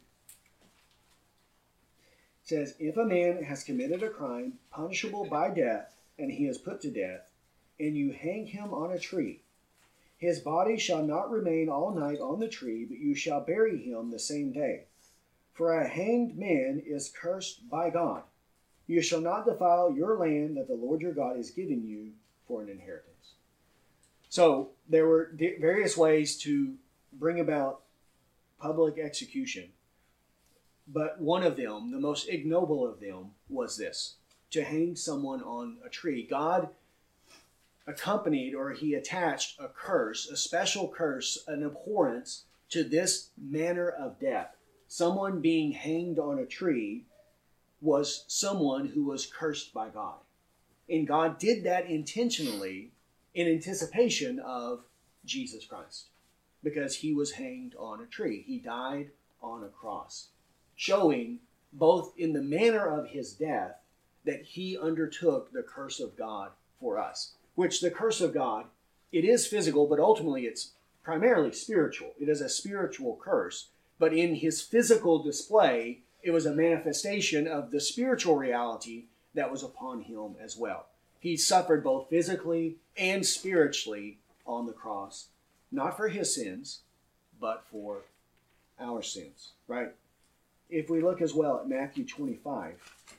[SPEAKER 1] It says, if a man has committed a crime punishable by death, and he is put to death, and you hang him on a tree, his body shall not remain all night on the tree, but you shall bury him the same day. For a hanged man is cursed by God. You shall not defile your land that the Lord your God is giving you for an inheritance. So there were various ways to bring about public execution. But one of them, the most ignoble of them, was this: to hang someone on a tree. God accompanied, or He attached, a curse, a special curse, an abhorrence to this manner of death. Someone being hanged on a tree was someone who was cursed by God. And God did that intentionally in anticipation of Jesus Christ, because He was hanged on a tree. He died on a cross. showing both in the manner of his death that he undertook the curse of God for us, which the curse of God, it is physical, but ultimately it's primarily spiritual. It is a spiritual curse, but in his physical display, it was a manifestation of the spiritual reality that was upon him as well. He suffered both physically and spiritually on the cross, not for his sins, but for our sins, right? If we look as well at Matthew twenty-five,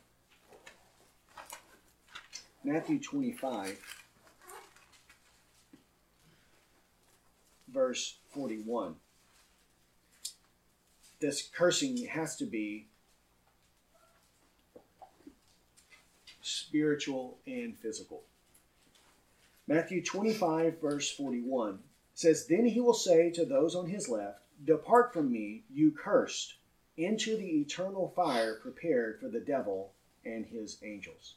[SPEAKER 1] Matthew twenty-five, verse forty-one. This cursing has to be spiritual and physical. Matthew twenty-five, verse forty-one says, "Then he will say to those on his left, 'Depart from me, you cursed, into the eternal fire prepared for the devil and his angels.'"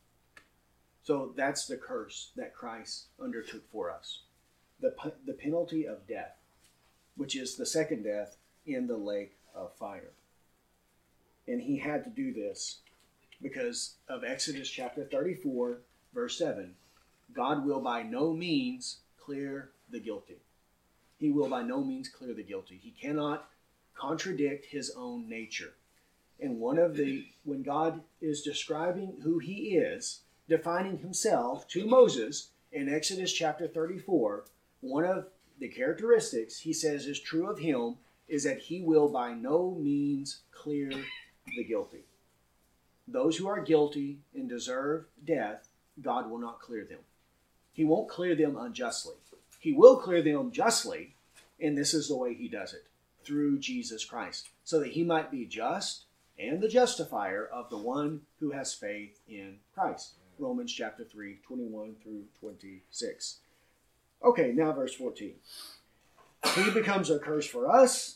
[SPEAKER 1] So that's the curse that Christ undertook for us. The, the penalty of death, which is the second death in the lake of fire. And he had to do this because of Exodus chapter thirty-four, verse seven. God will by no means clear the guilty. He will by no means clear the guilty. He cannot contradict his own nature. And one of the, when God is describing who he is, defining himself to Moses in Exodus chapter thirty-four, one of the characteristics he says is true of him is that he will by no means clear the guilty. Those who are guilty and deserve death, God will not clear them. He won't clear them unjustly. He will clear them justly, and this is the way he does it, through Jesus Christ, so that he might be just and the justifier of the one who has faith in Christ. Romans chapter three, twenty-one through twenty-six. Okay, now verse fourteen. He becomes a curse for us.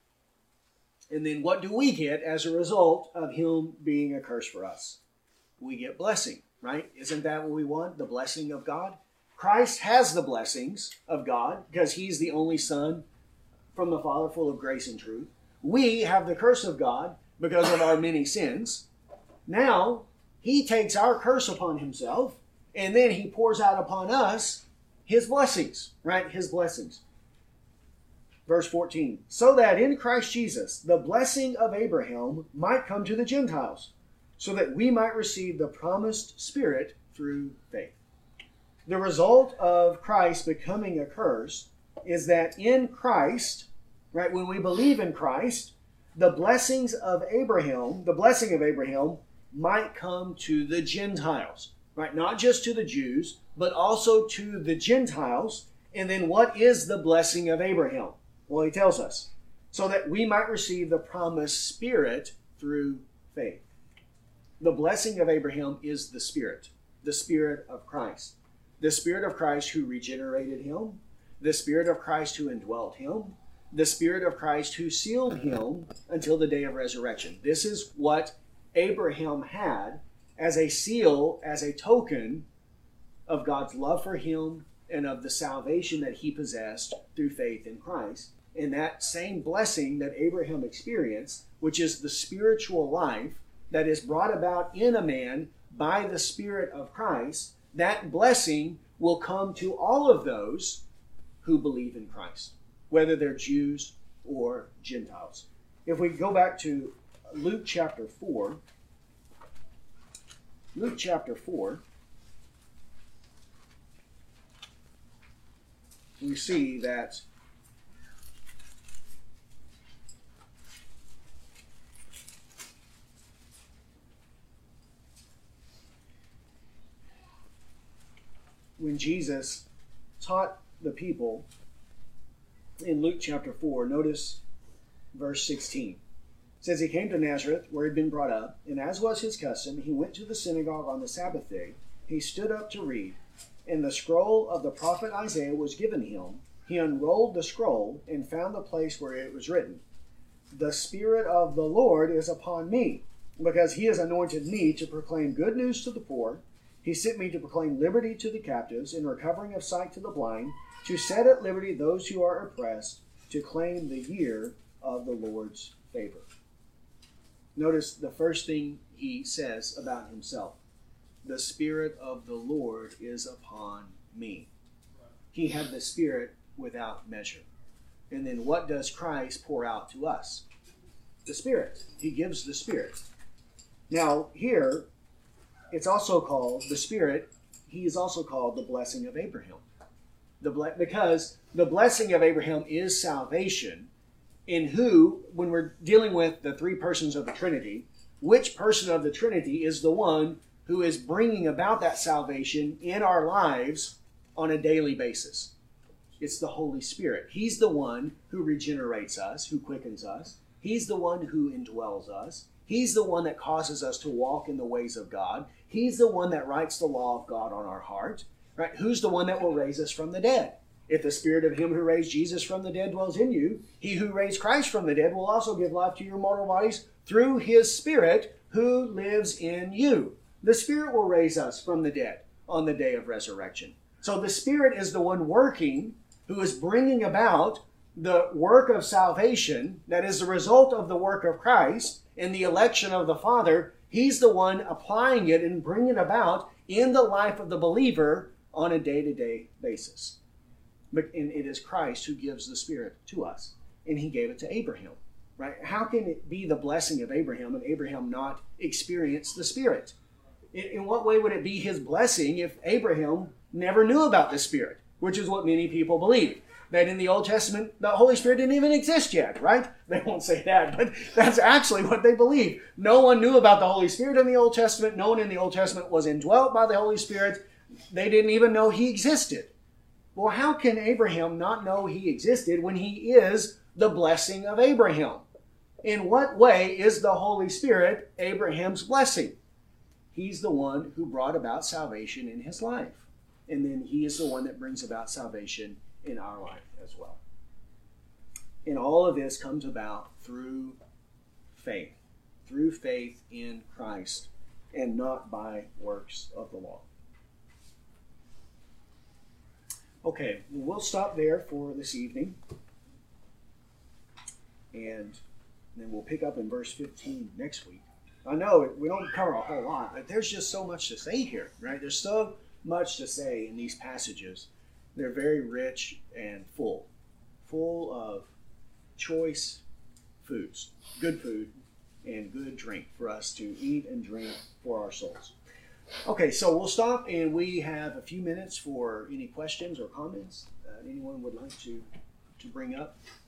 [SPEAKER 1] And then what do we get as a result of him being a curse for us? We get blessing, right? Isn't that what we want? The blessing of God? Christ has the blessings of God because he's the only Son from the Father, full of grace and truth. We have the curse of God because of our many sins. Now, he takes our curse upon himself, and then he pours out upon us his blessings, right? His blessings. Verse fourteen, "So that in Christ Jesus the blessing of Abraham might come to the Gentiles, so that we might receive the promised Spirit through faith." The result of Christ becoming a curse is that in Christ, right, when we believe in Christ, the blessings of Abraham, the blessing of Abraham might come to the Gentiles, right? Not just to the Jews, but also to the Gentiles. And then what is the blessing of Abraham? Well, he tells us, so that we might receive the promised Spirit through faith. The blessing of Abraham is the Spirit, the Spirit of Christ. The Spirit of Christ who regenerated him, the Spirit of Christ who indwelt him, the Spirit of Christ who sealed him until the day of resurrection. This is what Abraham had as a seal, as a token of God's love for him and of the salvation that he possessed through faith in Christ. And that same blessing that Abraham experienced, which is the spiritual life that is brought about in a man by the Spirit of Christ, that blessing will come to all of those who believe in Christ, whether they're Jews or Gentiles. If we go back to Luke chapter four, Luke chapter four, we see that when Jesus taught the people in Luke chapter four, notice verse sixteen. It says, "He came to Nazareth, where he had been brought up, and as was his custom, he went to the synagogue on the Sabbath day. He stood up to read, and the scroll of the prophet Isaiah was given him. He unrolled the scroll and found the place where it was written, 'The Spirit of the Lord is upon me, because he has anointed me to proclaim good news to the poor. He sent me to proclaim liberty to the captives and recovering of sight to the blind, to set at liberty those who are oppressed, to claim the year of the Lord's favor.'" Notice the first thing he says about himself. The Spirit of the Lord is upon me. He had the Spirit without measure. And then what does Christ pour out to us? The Spirit. He gives the Spirit. Now, here, it's also called the Spirit. He is also called the blessing of Abraham. The ble- because the blessing of Abraham is salvation, in who, when we're dealing with the three persons of the Trinity, which person of the Trinity is the one who is bringing about that salvation in our lives on a daily basis? It's the Holy Spirit. He's the one who regenerates us, who quickens us. He's the one who indwells us. He's the one that causes us to walk in the ways of God. He's the one that writes the law of God on our heart. Right? Who's the one that will raise us from the dead? If the Spirit of him who raised Jesus from the dead dwells in you, he who raised Christ from the dead will also give life to your mortal bodies through his Spirit who lives in you. The Spirit will raise us from the dead on the day of resurrection. So the Spirit is the one working, who is bringing about the work of salvation that is the result of the work of Christ in the election of the Father. He's the one applying it and bringing it about in the life of the believer on a day-to-day basis. But and it is Christ who gives the Spirit to us, and he gave it to Abraham. Right? How can it be the blessing of Abraham and Abraham not experience the Spirit? In, in what way would it be his blessing if Abraham never knew about the Spirit, which is what many people believe? That in the Old Testament, the Holy Spirit didn't even exist yet, right? They won't say that, but that's actually what they believe. No one knew about the Holy Spirit in the Old Testament. No one in the Old Testament was indwelt by the Holy Spirit. They didn't even know he existed. Well, how can Abraham not know he existed when he is the blessing of Abraham? In what way is the Holy Spirit Abraham's blessing? He's the one who brought about salvation in his life. And then he is the one that brings about salvation in our life as well. And all of this comes about through faith. Through faith in Christ and not by works of the law. Okay, we'll stop there for this evening. And then we'll pick up in verse fifteen next week. I know we don't cover a whole lot, but there's just so much to say here, right? There's so much to say in these passages. They're very rich and full. Full of choice foods, good food, and good drink for us to eat and drink for our souls. Okay, so we'll stop and we have a few minutes for any questions or comments that anyone would like to, to bring up.